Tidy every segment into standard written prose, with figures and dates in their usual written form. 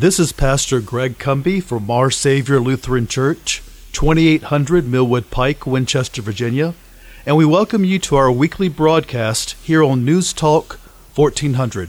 This is Pastor Greg Cumby from Our Savior Lutheran Church, 2800 Millwood Pike, Winchester, Virginia, and we welcome you to our weekly broadcast here on News Talk 1400.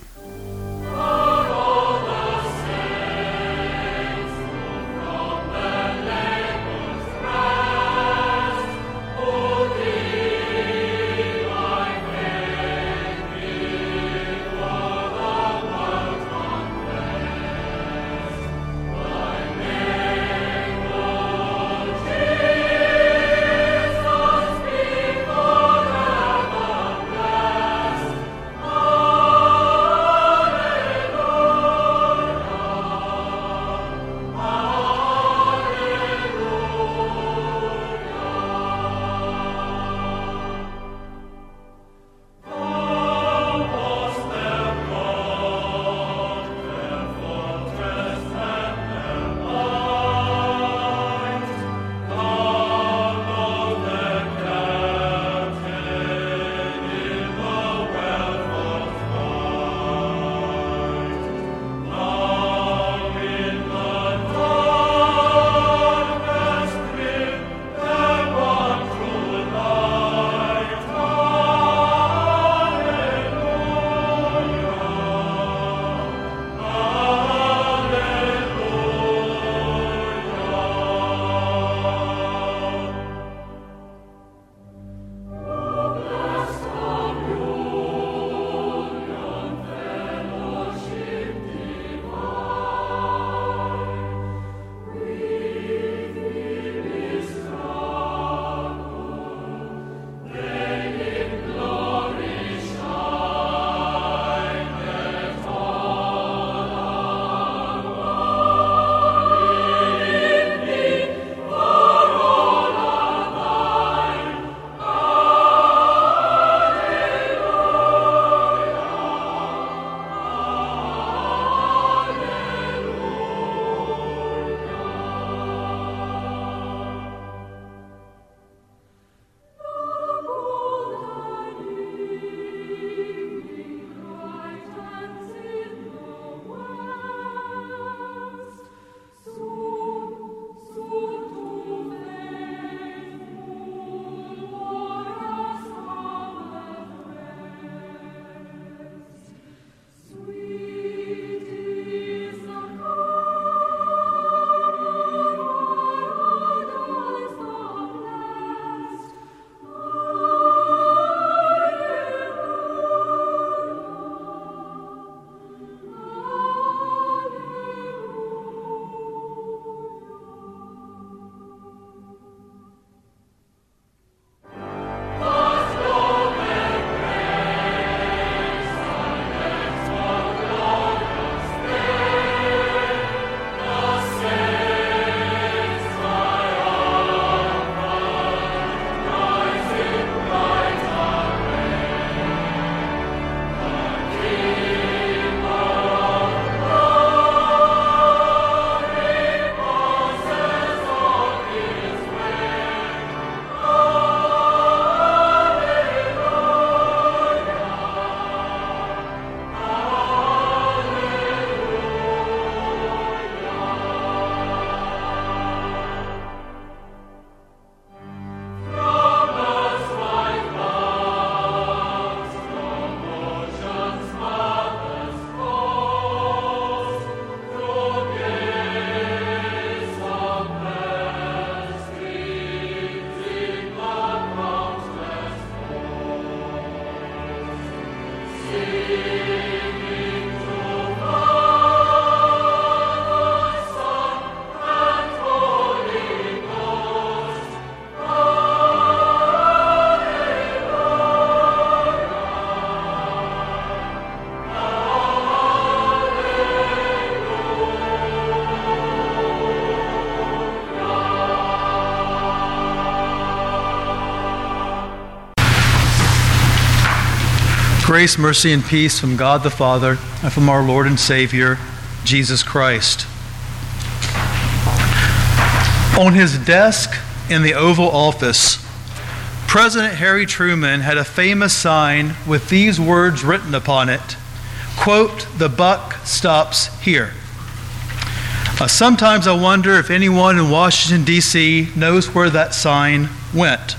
Grace, mercy, and peace from God the Father and from our Lord and Savior, Jesus Christ. On his desk in the Oval Office, President Harry Truman had a famous sign with these words written upon it, quote, "The buck stops here." Sometimes I wonder if anyone in Washington, D.C. knows where that sign went.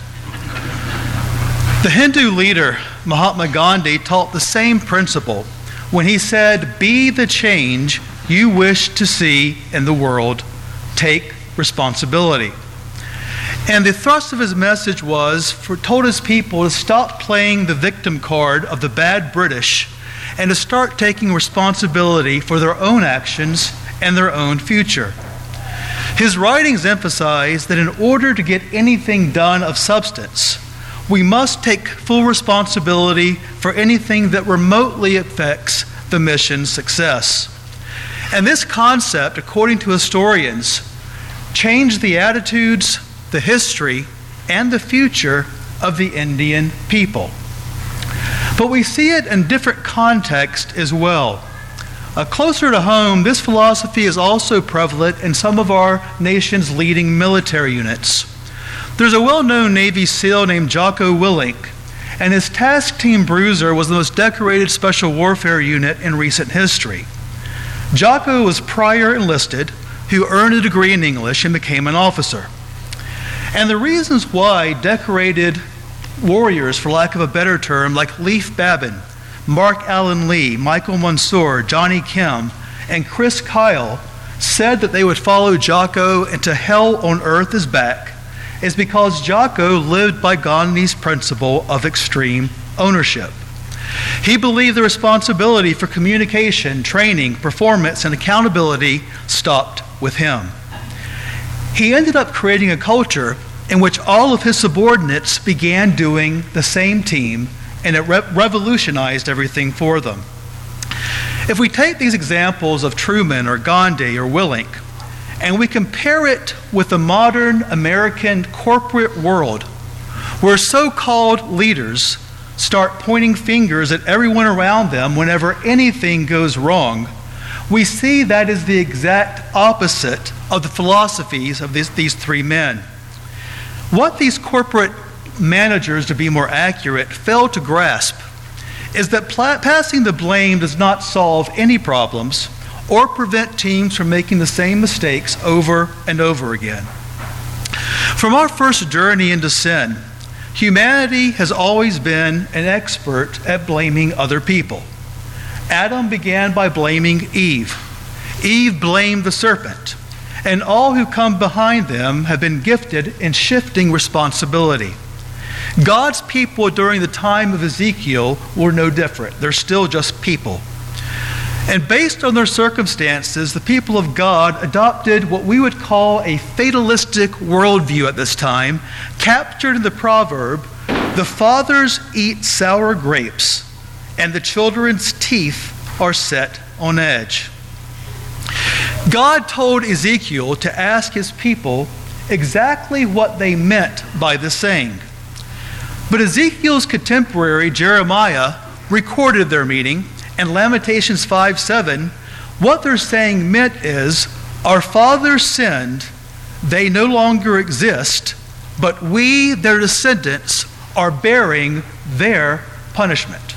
The Hindu leader, Mahatma Gandhi, taught the same principle when he said, "Be the change you wish to see in the world. Take responsibility." And the thrust of his message told his people to stop playing the victim card of the bad British and to start taking responsibility for their own actions and their own future. His writings emphasize that in order to get anything done of substance, we must take full responsibility for anything that remotely affects the mission's success. And this concept, according to historians, changed the attitudes, the history, and the future of the Indian people. But we see it in different contexts as well. Closer to home, this philosophy is also prevalent in some of our nation's leading military units. There's a well-known Navy SEAL named Jocko Willink, and his task team Bruiser was the most decorated special warfare unit in recent history. Jocko was prior enlisted, who earned a degree in English and became an officer. And the reasons why decorated warriors, for lack of a better term, like Leif Babin, Mark Allen Lee, Michael Mansour, Johnny Kim, and Chris Kyle said that they would follow Jocko into hell on earth is back is because Jocko lived by Gandhi's principle of extreme ownership. He believed the responsibility for communication, training, performance, and accountability stopped with him. He ended up creating a culture in which all of his subordinates began doing the same team, and it revolutionized everything for them. If we take these examples of Truman or Gandhi or Willink, and we compare it with the modern American corporate world, where so-called leaders start pointing fingers at everyone around them whenever anything goes wrong, we see that is the exact opposite of the philosophies of these three men. What these corporate managers, to be more accurate, fail to grasp is that passing the blame does not solve any problems or prevent teams from making the same mistakes over and over again. From our first journey into sin, humanity has always been an expert at blaming other people. Adam began by blaming Eve. Eve blamed the serpent, and all who come behind them have been gifted in shifting responsibility. God's people during the time of Ezekiel were no different. They're still just people. And based on their circumstances, the people of God adopted what we would call a fatalistic worldview at this time, captured in the proverb, "The fathers eat sour grapes, and the children's teeth are set on edge." God told Ezekiel to ask his people exactly what they meant by this saying. But Ezekiel's contemporary, Jeremiah, recorded their meaning. And Lamentations 5:7, what they're saying meant is, our fathers sinned, they no longer exist, but we, their descendants, are bearing their punishment.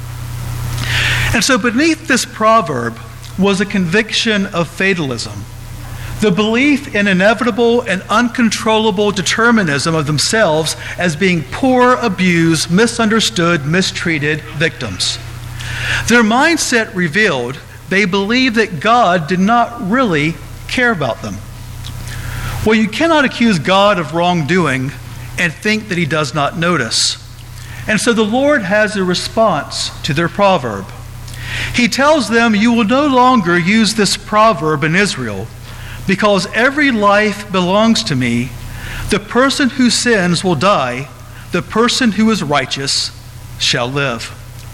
And so beneath this proverb was a conviction of fatalism, the belief in inevitable and uncontrollable determinism of themselves as being poor, abused, misunderstood, mistreated victims. Their mindset revealed they believed that God did not really care about them. Well, you cannot accuse God of wrongdoing and think that he does not notice. And so the Lord has a response to their proverb. He tells them, you will no longer use this proverb in Israel, because every life belongs to me. The person who sins will die. The person who is righteous shall live.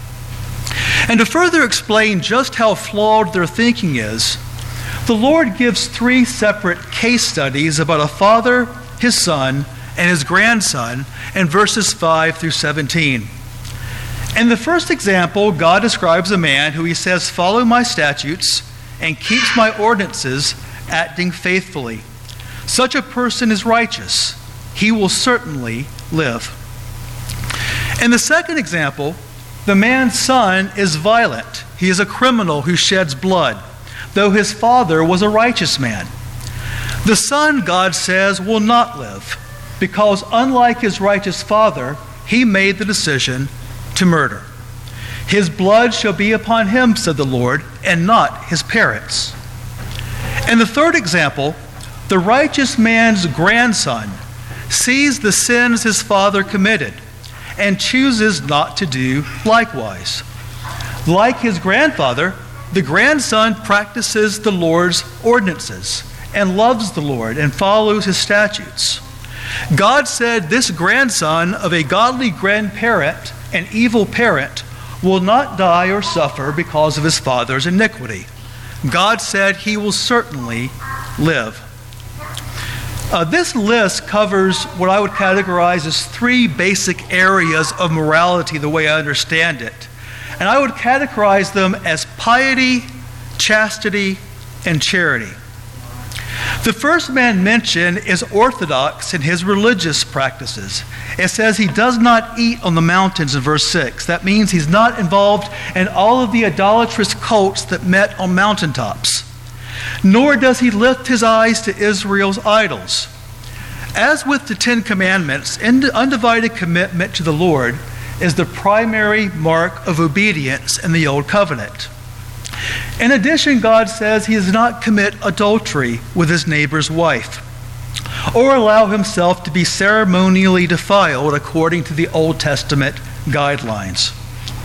And to further explain just how flawed their thinking is, the Lord gives three separate case studies about a father, his son, and his grandson in verses 5 through 17. In the first example, God describes a man who he says, follow my statutes and keeps my ordinances, acting faithfully. Such a person is righteous. He will certainly live. In the second example, the man's son is violent. He is a criminal who sheds blood. though his father was a righteous man. The son, God says, will not live, because unlike his righteous father, he made the decision to murder. His blood shall be upon him, said the Lord, and not his parents. And the third example, the righteous man's grandson sees the sins his father committed and chooses not to do likewise. Like his grandfather, the grandson practices the Lord's ordinances and loves the Lord and follows his statutes. God said this grandson of a godly grandparent, an evil parent, will not die or suffer because of his father's iniquity. God said he will certainly live. This list covers what I would categorize as three basic areas of morality, the way I understand it. And I would categorize them as piety, chastity, and charity. The first man mentioned is orthodox in his religious practices. It says he does not eat on the mountains in verse 6. That means he's not involved in all of the idolatrous cults that met on mountaintops. Nor does he lift his eyes to Israel's idols. As with the Ten Commandments, undivided commitment to the Lord is the primary mark of obedience in the Old Covenant. In addition, God says he does not commit adultery with his neighbor's wife or allow himself to be ceremonially defiled according to the Old Testament guidelines.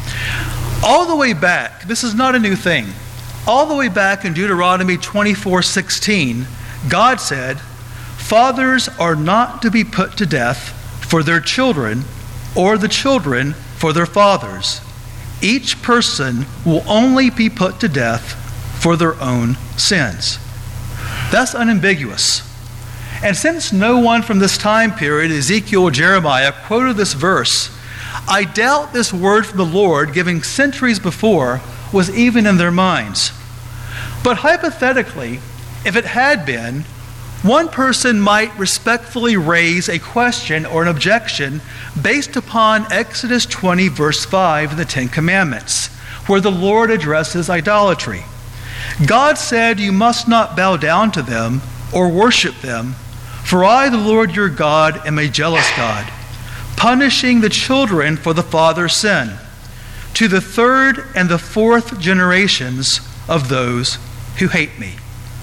All the way back, this is not a new thing, all the way back in Deuteronomy 24:16, God said, "Fathers are not to be put to death for their children, or the children for their fathers. Each person will only be put to death for their own sins." That's unambiguous. And since no one from this time period, Ezekiel or Jeremiah, quoted this verse, I doubt this word from the Lord, given centuries before, was even in their minds. But hypothetically, if it had been, one person might respectfully raise a question or an objection based upon Exodus 20, verse 5 in the Ten Commandments, where the Lord addresses idolatry. God said, "You must not bow down to them or worship them, for I, the Lord your God, am a jealous God, punishing the children for the father's sin, to the third and the fourth generations of those who hate me."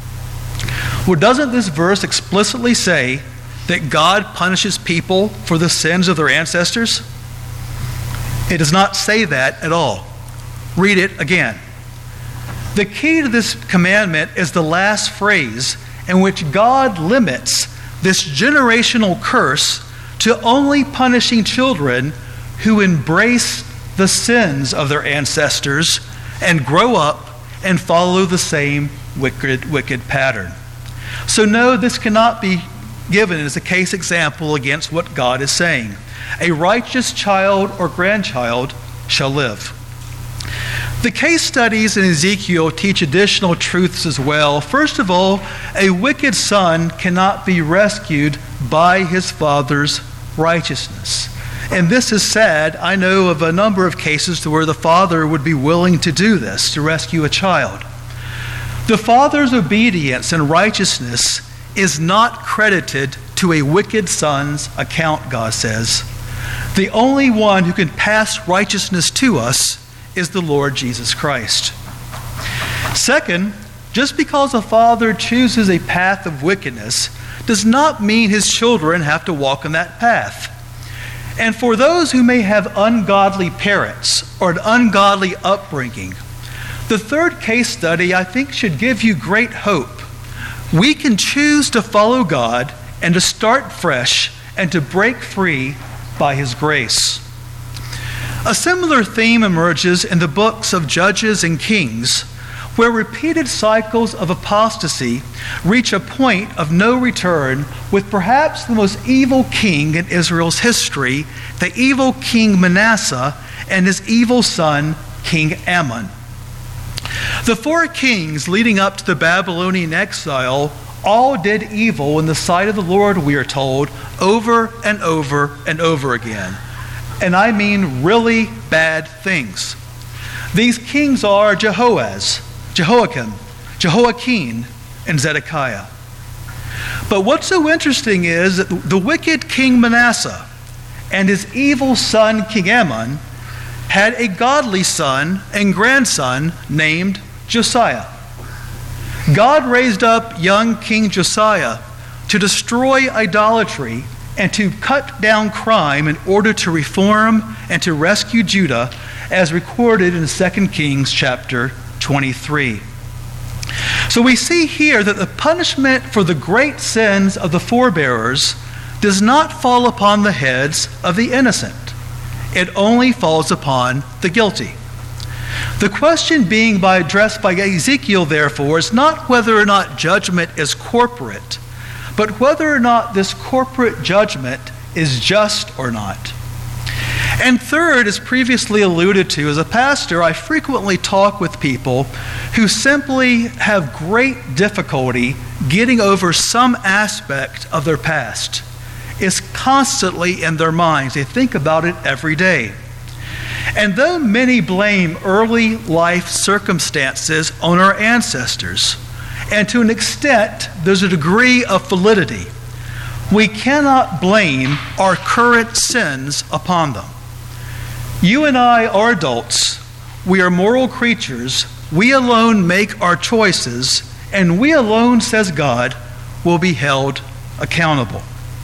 Well, doesn't this verse explicitly say that God punishes people for the sins of their ancestors? It does not say that at all. Read it again. The key to this commandment is the last phrase, in which God limits this generational curse to only punishing children who embrace the sins of their ancestors and grow up and follow the same wicked pattern. So no, this cannot be given as a case example against what God is saying. A righteous child or grandchild shall live. The case studies in Ezekiel teach additional truths as well. First of all, a wicked son cannot be rescued by his father's righteousness. And this is sad. I know of a number of cases to where the father would be willing to do this, to rescue a child. The father's obedience and righteousness is not credited to a wicked son's account, God says. The only one who can pass righteousness to us is the Lord Jesus Christ. Second, just because a father chooses a path of wickedness does not mean his children have to walk in that path. And for those who may have ungodly parents or an ungodly upbringing, the third case study, I think, should give you great hope. We can choose to follow God and to start fresh and to break free by His grace. A similar theme emerges in the books of Judges and Kings, where repeated cycles of apostasy reach a point of no return with perhaps the most evil king in Israel's history, the evil King Manasseh and his evil son, King Ammon. The four kings leading up to the Babylonian exile all did evil in the sight of the Lord, we are told, over and over and over again. And I mean really bad things. These kings are Jehoiakim, Jehoiakim, and Zedekiah. But what's so interesting is that the wicked King Manasseh and his evil son King Amon had a godly son and grandson named Josiah. God raised up young King Josiah to destroy idolatry and to cut down crime in order to reform and to rescue Judah, as recorded in 2 Kings chapter 23. So we see here that the punishment for the great sins of the forebearers does not fall upon the heads of the innocent. It only falls upon the guilty. The question being addressed by Ezekiel, therefore, is not whether or not judgment is corporate, but whether or not this corporate judgment is just or not. And third, as previously alluded to, as a pastor, I frequently talk with people who simply have great difficulty getting over some aspect of their past. It's constantly in their minds. They think about it every day. And though many blame early life circumstances on our ancestors, and to an extent there's a degree of validity, we cannot blame our current sins upon them. You and I are adults. We are moral creatures. We alone make our choices, and we alone, says God, will be held accountable.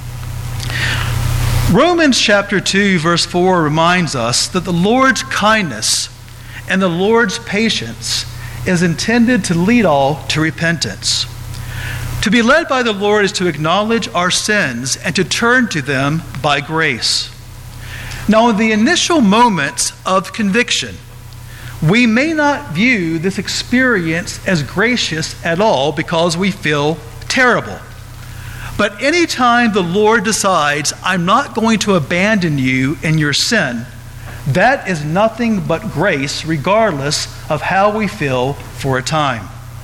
Romans chapter 2, verse 4 reminds us that the Lord's kindness and the Lord's patience is intended to lead all to repentance. To be led by the Lord is to acknowledge our sins and to turn to them by grace. Now, in the initial moments of conviction, we may not view this experience as gracious at all because we feel terrible. But anytime the Lord decides, I'm not going to abandon you in your sin, that is nothing but grace, regardless of how we feel for a time.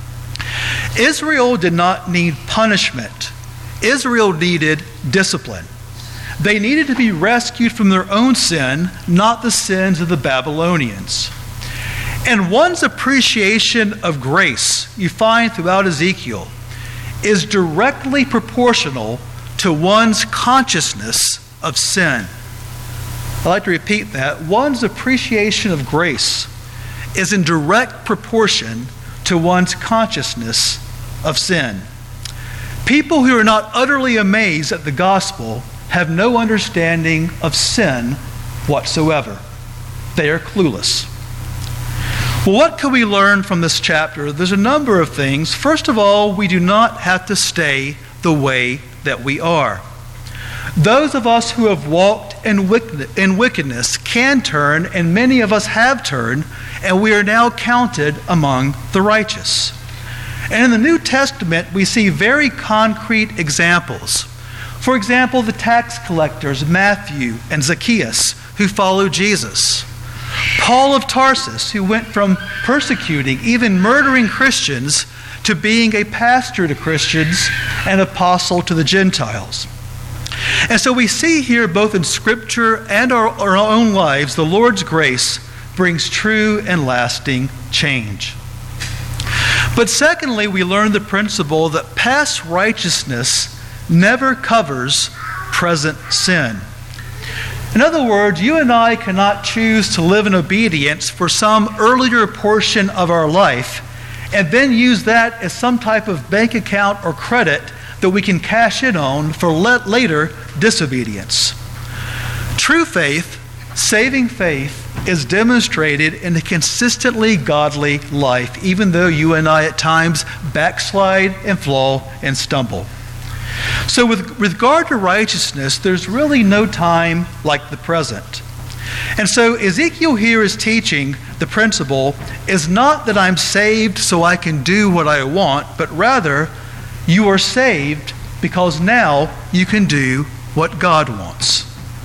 Israel did not need punishment. Israel needed discipline. They needed to be rescued from their own sin, not the sins of the Babylonians. And one's appreciation of grace, you find throughout Ezekiel, is directly proportional to one's consciousness of sin. I'd like to repeat that. One's appreciation of grace is in direct proportion to one's consciousness of sin. People who are not utterly amazed at the gospel have no understanding of sin whatsoever. They are clueless. Well, what can we learn from this chapter? There's a number of things. First of all, we do not have to stay the way that we are. Those of us who have walked in wickedness can turn, and many of us have turned, and we are now counted among the righteous. And in the New Testament, we see very concrete examples. For example, the tax collectors, Matthew and Zacchaeus, who followed Jesus. Paul of Tarsus, who went from persecuting, even murdering Christians, to being a pastor to Christians and apostle to the Gentiles. And so we see here, both in Scripture and our own lives, the Lord's grace brings true and lasting change. But secondly, we learn the principle that past righteousness never covers present sin. In other words, you and I cannot choose to live in obedience for some earlier portion of our life and then use that as some type of bank account or credit that we can cash in on for later disobedience. True faith, saving faith, is demonstrated in a consistently godly life, even though you and I at times backslide and fall and stumble. So with regard to righteousness, there's really no time like the present. And so Ezekiel here is teaching the principle is not that I'm saved so I can do what I want, but rather you are saved because now you can do what God wants.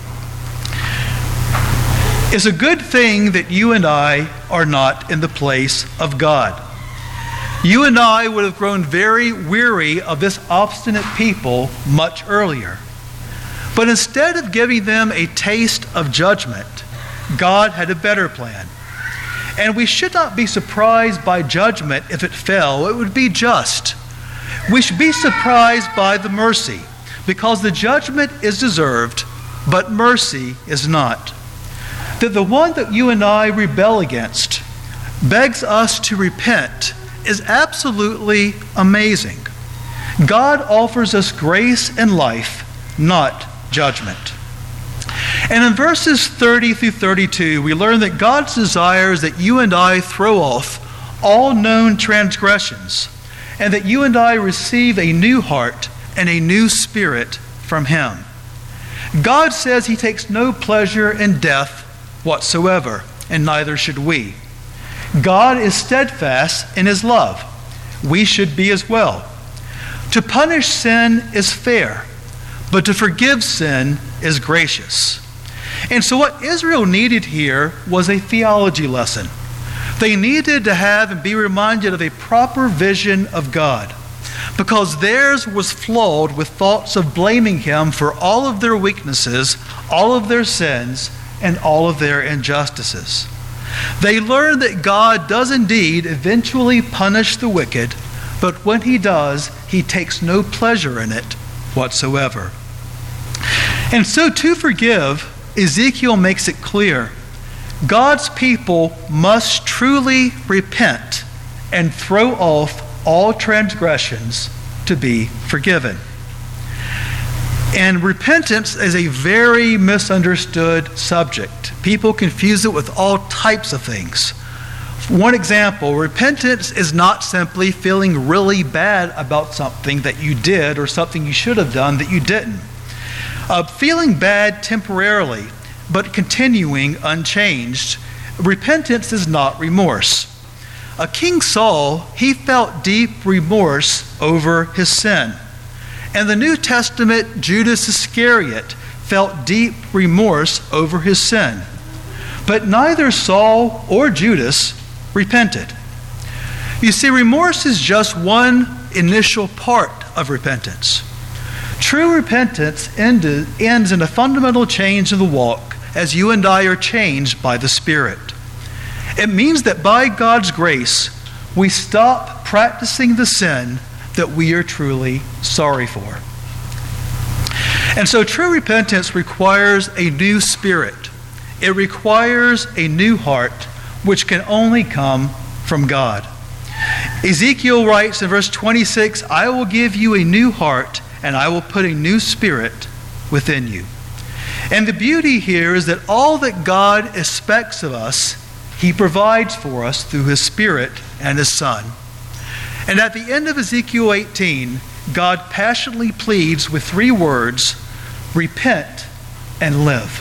It's a good thing that you and I are not in the place of God. You and I would have grown very weary of this obstinate people much earlier. But instead of giving them a taste of judgment, God had a better plan. And we should not be surprised by judgment if it fell. It would be just. We should be surprised by the mercy, because the judgment is deserved, but mercy is not. That the one that you and I rebel against begs us to repent is absolutely amazing. God offers us grace and life, not judgment. And in verses 30 through 32, we learn that God's desire is that you and I throw off all known transgressions, and that you and I receive a new heart and a new spirit from Him. God says He takes no pleasure in death whatsoever, and neither should we. God is steadfast in His love. We should be as well. To punish sin is fair, but to forgive sin is gracious. And so what Israel needed here was a theology lesson. They needed to have and be reminded of a proper vision of God, because theirs was flawed with thoughts of blaming Him for all of their weaknesses, all of their sins, and all of their injustices. They learned that God does indeed eventually punish the wicked, but when He does, He takes no pleasure in it whatsoever. And so to forgive, Ezekiel makes it clear, God's people must truly repent and throw off all transgressions to be forgiven. And repentance is a very misunderstood subject. People confuse it with all types of things. One example, repentance is not simply feeling really bad about something that you did or something you should have done that you didn't. Feeling bad temporarily, but continuing unchanged. Repentance is not remorse. King Saul, he felt deep remorse over his sin. And the New Testament, Judas Iscariot felt deep remorse over his sin. But neither Saul or Judas repented. You see, remorse is just one initial part of repentance. True repentance ends in a fundamental change in the walk as you and I are changed by the Spirit. It means that by God's grace, we stop practicing the sin that we are truly sorry for. And so true repentance requires a new spirit. It requires a new heart, which can only come from God. Ezekiel writes in verse 26, I will give you a new heart, and I will put a new spirit within you. And the beauty here is that all that God expects of us, He provides for us through His Spirit and His Son. And at the end of Ezekiel 18, God passionately pleads with 3 words, repent and live.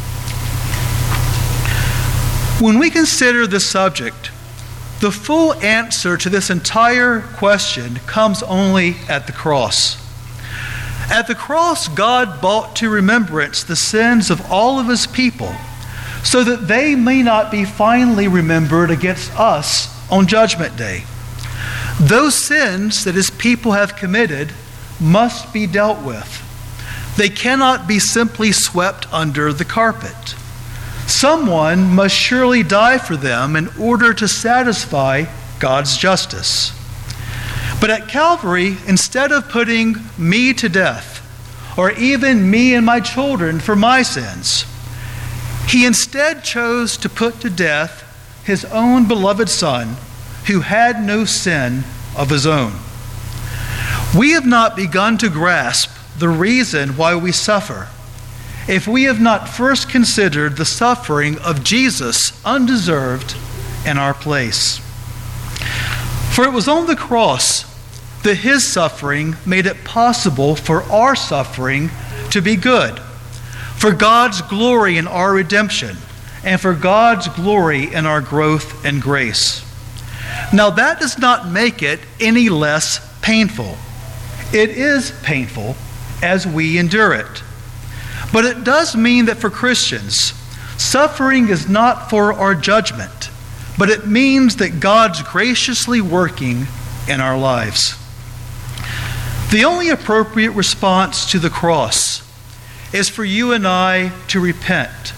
When we consider this subject, the full answer to this entire question comes only at the cross. At the cross, God brought to remembrance the sins of all of His people, so that they may not be finally remembered against us on Judgment Day. Those sins that His people have committed must be dealt with. They cannot be simply swept under the carpet. Someone must surely die for them in order to satisfy God's justice. But at Calvary, instead of putting me to death, or even me and my children for my sins, He instead chose to put to death His own beloved Son, who had no sin of His own. We have not begun to grasp the reason why we suffer if we have not first considered the suffering of Jesus undeserved in our place. For it was on the cross that His suffering made it possible for our suffering to be good, for God's glory in our redemption, and for God's glory in our growth and grace. Now that does not make it any less painful. It is painful as we endure it. But it does mean that for Christians, suffering is not for our judgment, but it means that God's graciously working in our lives. The only appropriate response to the cross is for you and I to repent,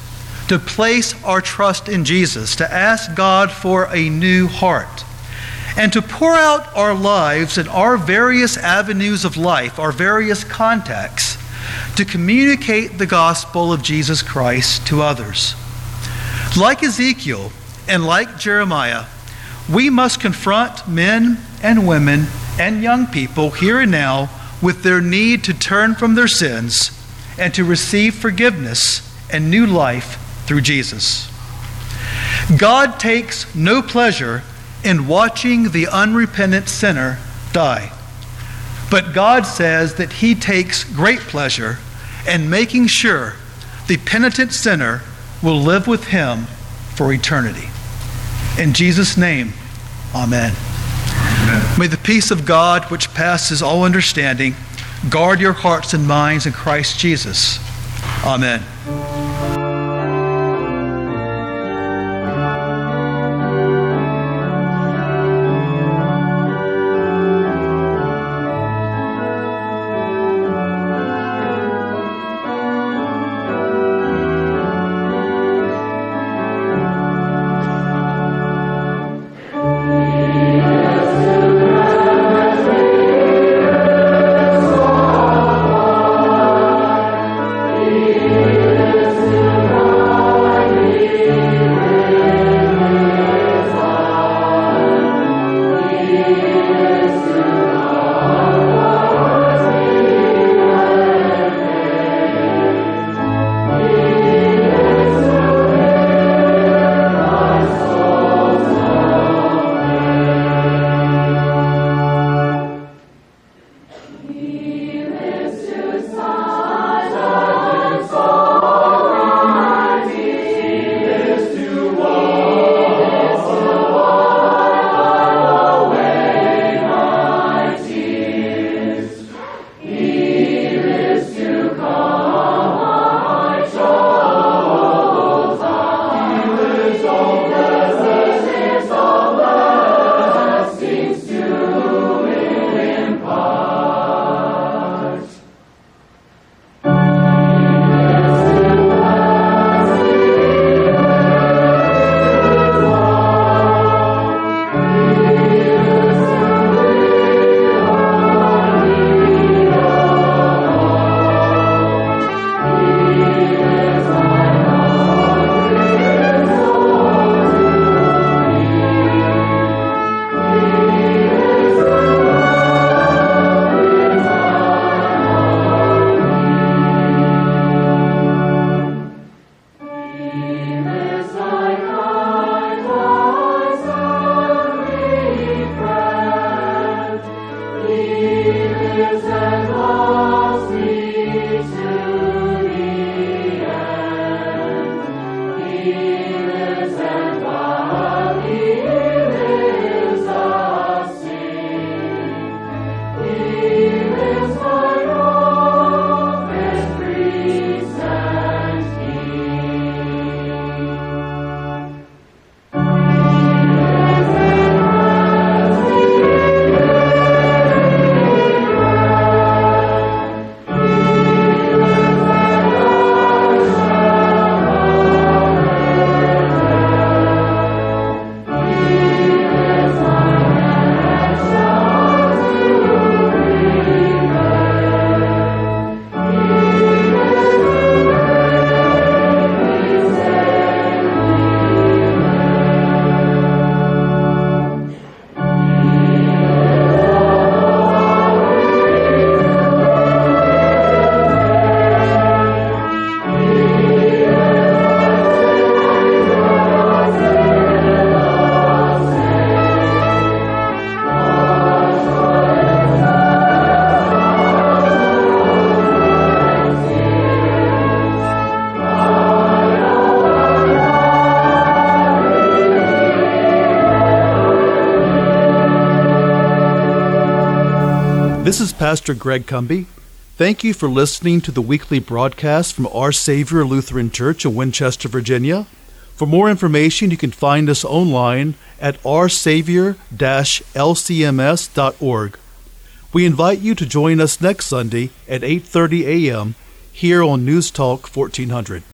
to place our trust in Jesus, to ask God for a new heart, and to pour out our lives in our various avenues of life, our various contexts, to communicate the gospel of Jesus Christ to others. Like Ezekiel and like Jeremiah, we must confront men and women and young people here and now with their need to turn from their sins and to receive forgiveness and new life through Jesus. God takes no pleasure in watching the unrepentant sinner die, but God says that He takes great pleasure in making sure the penitent sinner will live with Him for eternity. In Jesus' name, amen. May the peace of God, which passes all understanding, guard your hearts and minds in Christ Jesus. Amen. This is Pastor Greg Cumby. Thank you for listening to the weekly broadcast from Our Savior Lutheran Church in Winchester, Virginia. For more information, you can find us online at oursavior-lcms.org. We invite you to join us next Sunday at 8:30 a.m. here on News Talk 1400.